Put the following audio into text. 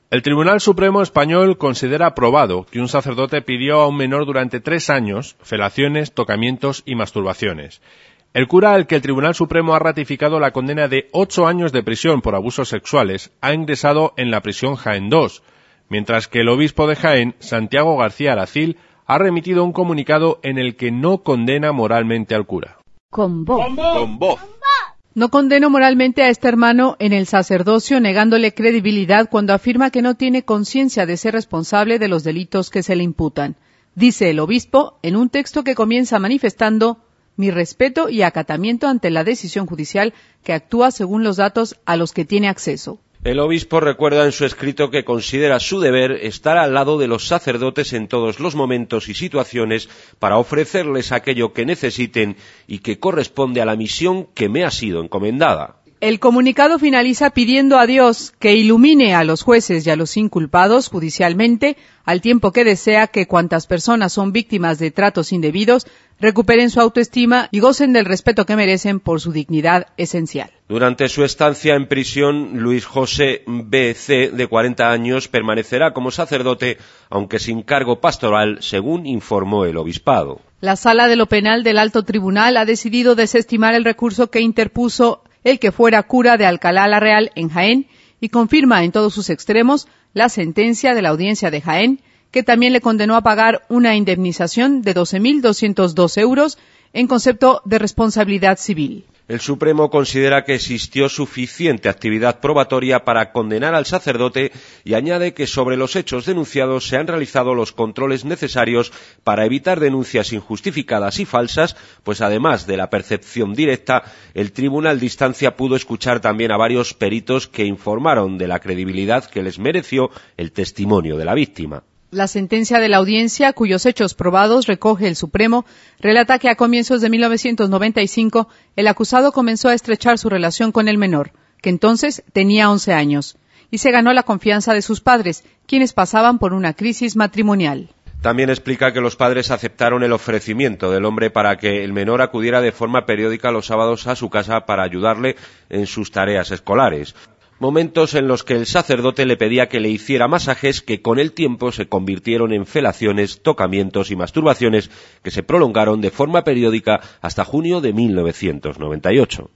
El Tribunal Supremo Español considera probado que un sacerdote pidió a un menor durante 3 años felaciones, tocamientos y masturbaciones. El cura al que el Tribunal Supremo ha ratificado la condena de 8 años de prisión por abusos sexuales ha ingresado en la prisión Jaén II, mientras que el obispo de Jaén, Santiago García Aracil, ha remitido un comunicado en el que no condena moralmente al cura. Con voz. Con voz. No condeno moralmente a este hermano en el sacerdocio, negándole credibilidad cuando afirma que no tiene conciencia de ser responsable de los delitos que se le imputan. Dice el obispo en un texto que comienza manifestando mi respeto y acatamiento ante la decisión judicial que actúa según los datos a los que tiene acceso. El obispo recuerda en su escrito que considera su deber estar al lado de los sacerdotes en todos los momentos y situaciones para ofrecerles aquello que necesiten y que corresponde a la misión que me ha sido encomendada. El comunicado finaliza pidiendo a Dios que ilumine a los jueces y a los inculpados judicialmente, al tiempo que desea que cuantas personas son víctimas de tratos indebidos recuperen su autoestima y gocen del respeto que merecen por su dignidad esencial. Durante su estancia en prisión, Luis José B.C., de 40 años, permanecerá como sacerdote, aunque sin cargo pastoral, según informó el obispado. La Sala de lo Penal del Alto Tribunal ha decidido desestimar el recurso que interpuso el que fuera cura de Alcalá la Real en Jaén y confirma en todos sus extremos la sentencia de la Audiencia de Jaén, que también le condenó a pagar una indemnización de 12.202 euros en concepto de responsabilidad civil. El Supremo considera que existió suficiente actividad probatoria para condenar al sacerdote y añade que sobre los hechos denunciados se han realizado los controles necesarios para evitar denuncias injustificadas y falsas, pues además de la percepción directa, el Tribunal de Instancia pudo escuchar también a varios peritos que informaron de la credibilidad que les mereció el testimonio de la víctima. La sentencia de la audiencia, cuyos hechos probados recoge el Supremo, relata que a comienzos de 1995 el acusado comenzó a estrechar su relación con el menor, que entonces tenía 11 años, y se ganó la confianza de sus padres, quienes pasaban por una crisis matrimonial. También explica que los padres aceptaron el ofrecimiento del hombre para que el menor acudiera de forma periódica los sábados a su casa para ayudarle en sus tareas escolares. Momentos en los que el sacerdote le pedía que le hiciera masajes que con el tiempo se convirtieron en felaciones, tocamientos y masturbaciones que se prolongaron de forma periódica hasta junio de 1998.